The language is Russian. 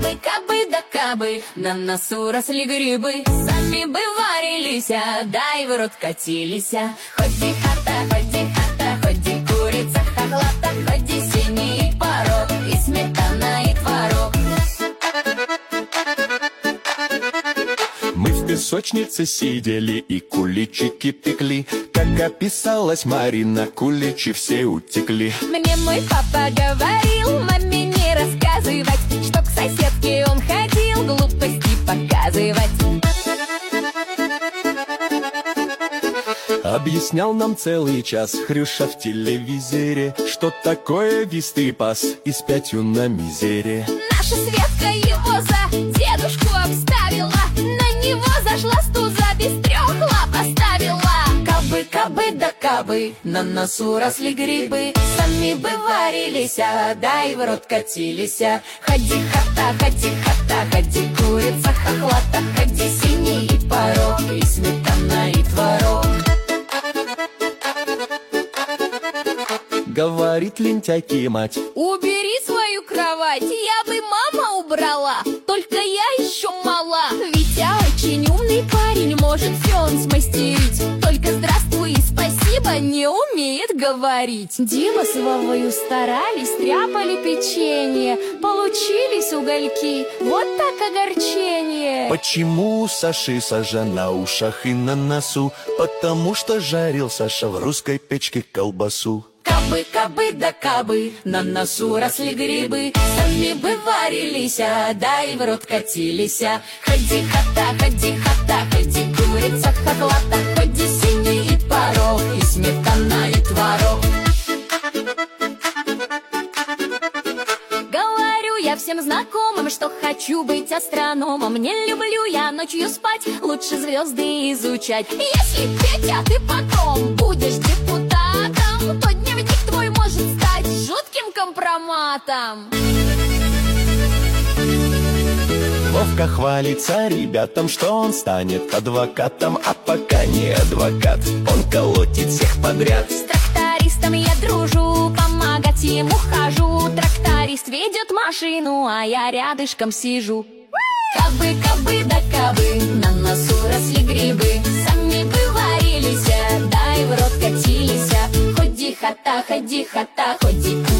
Кабы да кабы, на носу росли грибы. Сами бы варились, да и в рот катились. Ходи хата, ходи курица хохлата, ходи синий порог, и сметана, и творог. Мы в песочнице сидели и куличики пекли. Как описалась Марина, куличи все утекли. Мне мой папа говорил, маме не рассказывать, что к соседке он ходил глупости показывать. Объяснял нам целый час Хрюша в телевизоре, что такое вистый пас и с 5 на мизере. Наша Светка его за дедушку обставила, на него зашла с туза, без 3 лап оставила. Кабы да кабы, на носу росли грибы. Сами бы варились, да и в рот катились. Ходи хата, ходи курица хохлата, ходи синий порог, и сметана, и творог. Говорит лентяйки мать: убери свою кровать, я бы мама убрала, только я еще мала. Витя очень умный парень, может все он смастерить, только здравствуй и спасибо не умеет говорить. Дима с Вовою старались, тряпали печенье, получились угольки, вот так огорчение. почему у Саши сажа на ушах и на носу? Потому что жарил Саша в русской печке колбасу. Кабы да кабы, на носу росли грибы. Сами бы варились, да и в рот катились. Ходи хата, ходи курица хохлата, ходи синий порог, и сметана, и творог. Говорю я всем знакомым, что хочу быть астрономом. Не люблю я ночью спать, лучше звезды изучать. Если, Петя, ты потом будешь депутатом, то дневник твой может стать жутким компроматом. Вовка хвалится ребятам, что он станет адвокатом, а пока не адвокат, он колотит всех подряд. С трактористом я дружу, помогать ему хожу. Тракторист ведет машину, а я рядышком сижу. Кабы да кабы, на носу росли грибы. Сами бы варились, да и в рот катились. Ходи хата, ходи